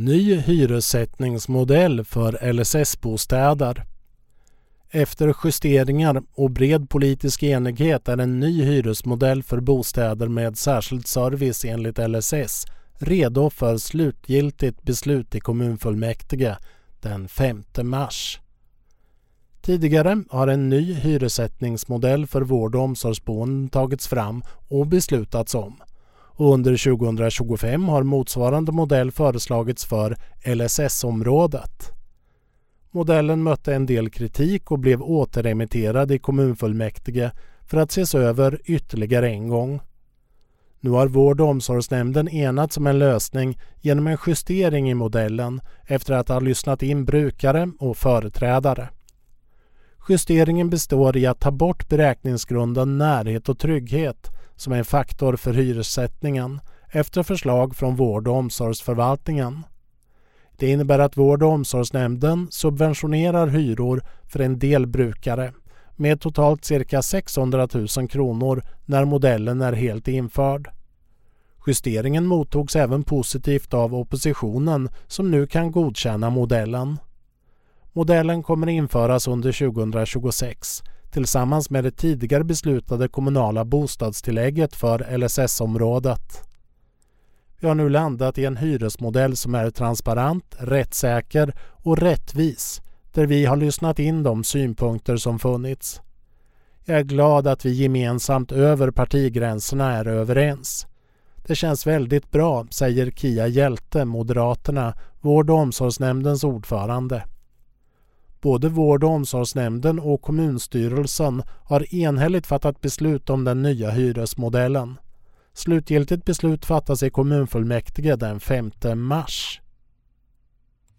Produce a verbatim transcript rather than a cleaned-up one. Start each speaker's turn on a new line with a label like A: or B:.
A: Ny hyressättningsmodell för L S S-bostäder. Efter justeringar och bred politisk enighet är en ny hyresmodell för bostäder med särskild service enligt L S S redo för slutgiltigt beslut i kommunfullmäktige den femte mars. Tidigare har en ny hyressättningsmodell för vård- och omsorgsboenden tagits fram och beslutats om. Och under tjugohundratjugofem har motsvarande modell föreslagits för L S S-området. Modellen mötte en del kritik och blev återremitterad i kommunfullmäktige för att ses över ytterligare en gång. Nu har vård- och omsorgsnämnden enats om en lösning genom en justering i modellen efter att ha lyssnat in brukare och företrädare. Justeringen består i att ta bort beräkningsgrunden närhet och trygghet som är en faktor för hyressättningen efter förslag från vård- och omsorgsförvaltningen. Det innebär att vård- och omsorgsnämnden subventionerar hyror för en del brukare med totalt cirka sexhundratusen kronor när modellen är helt införd. Justeringen mottogs även positivt av oppositionen som nu kan godkänna modellen. Modellen kommer införas under tjugohundratjugosex tillsammans med det tidigare beslutade kommunala bostadstillägget för L S S-området. Vi har nu landat i en hyresmodell som är transparent, rättssäker och rättvis, där vi har lyssnat in de synpunkter som funnits. Jag är glad att vi gemensamt över partigränserna är överens. Det känns väldigt bra, säger Kia Hjälte, Moderaterna, vård- och omsorgsnämndens ordförande. Både vård- och omsorgsnämnden och kommunstyrelsen har enhälligt fattat beslut om den nya hyresmodellen. Slutgiltigt beslut fattas i kommunfullmäktige den femte mars.